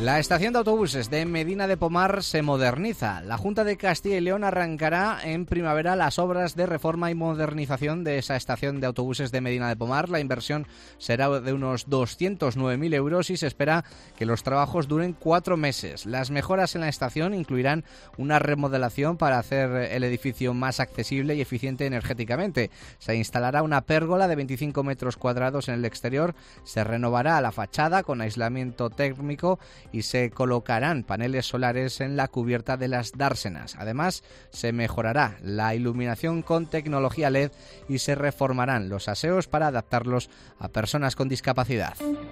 La estación de autobuses de Medina de Pomar se moderniza. La Junta de Castilla y León arrancará en primavera las obras de reforma y modernización de esa estación de autobuses de Medina de Pomar. La inversión será de unos 209.000 euros y se espera que los trabajos duren 4 meses. Las mejoras en la estación incluirán una remodelación para hacer el edificio más accesible y eficiente energéticamente. Se instalará una pérgola de 25 metros cuadrados en el exterior, se renovará la fachada con aislamiento térmico y se colocarán paneles solares en la cubierta de las dársenas. Además, se mejorará la iluminación con tecnología LED y se reformarán los aseos para adaptarlos a personas con discapacidad.